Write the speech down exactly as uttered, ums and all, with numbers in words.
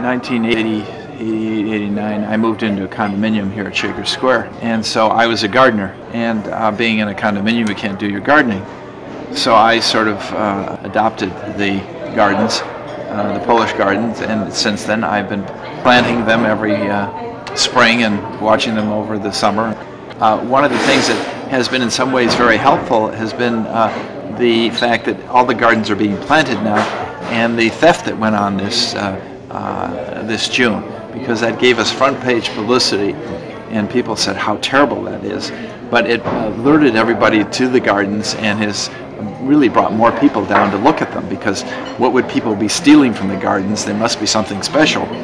nineteen eighty, eighty-eight, eighty-nine, I moved into a condominium here at Shaker Square, and so I was a gardener, and uh, being in a condominium you can't do your gardening. So I sort of uh, adopted the gardens, uh, the Polish gardens, and since then I've been planting them every uh, spring and watching them over the summer. Uh, one of the things that has been in some ways very helpful has been uh, the fact that all the gardens are being planted now, and the theft that went on this uh, uh, this June, because that gave us front page publicity, and people said how terrible that is. But it alerted everybody to the gardens and has really brought more people down to look at them, because what would people be stealing from the gardens? There must be something special.